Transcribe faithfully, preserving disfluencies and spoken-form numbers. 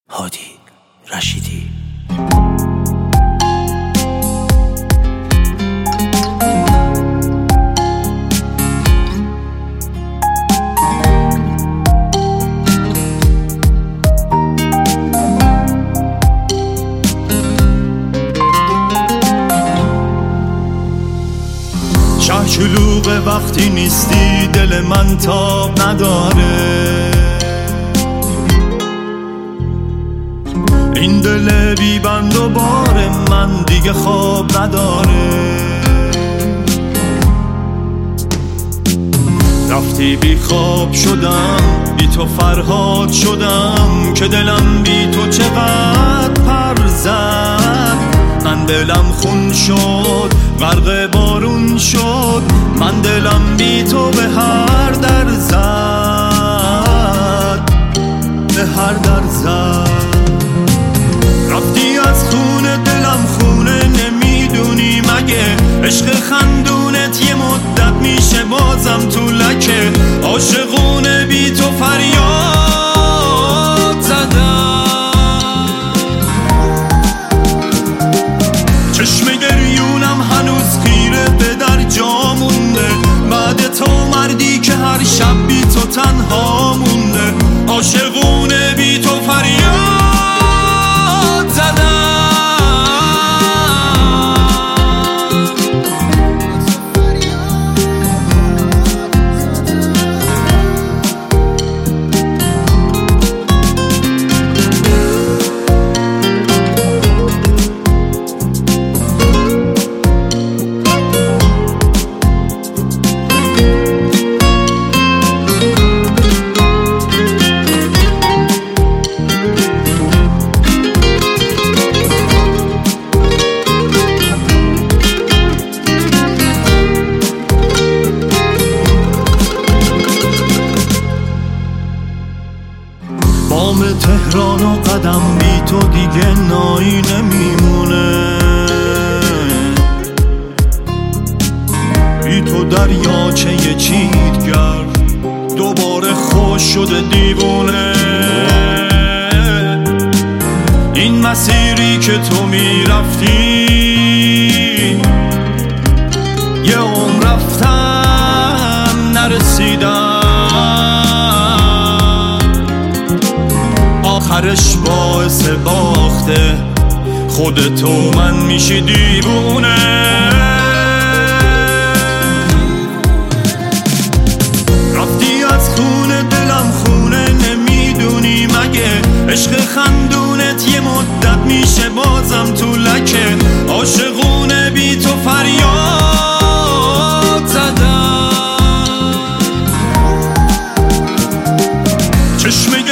هادی رشیدی. شهر شلوغه وقتی نیستی، دل من تاب نداره. این دل بی بند و بار من دیگه خواب نداره. رفتی بی خواب شدم، بی تو فرهاد شدم که دلم بی تو چقدر پر زد. من دلم خون شد، غرق بارون شد. من دلم بی تو به هر در زد، به هر در زد. رفتی از خونه دلم خونه، نمیدونی مگه عشق خندونت یه مدت میشه بازم تو لکه. عاشقونه بی تو فریاد زدم، چشم گریونم هنوز خیره به در جا مونده. بعد تو مردی که هر شب بی تو تنها مونده. عاشقونه بی تو فریاد بام تهران و قدم بی تو دیگه نایی نمیمونه. بی تو دریاچه یه چیتگر دوباره خوش شده دیوونه. این مسیری که تو میرفتی یه عمر رفتم نرسیدم. آخرش باعث باخته خودت و من میشی دیوونه. رفتی از خونه دلم خونه، نمیدونی مگه عشق خندونت یه مدت میشه بازم تو لکه. عاشقونه بی تو فریاد زدم، چشم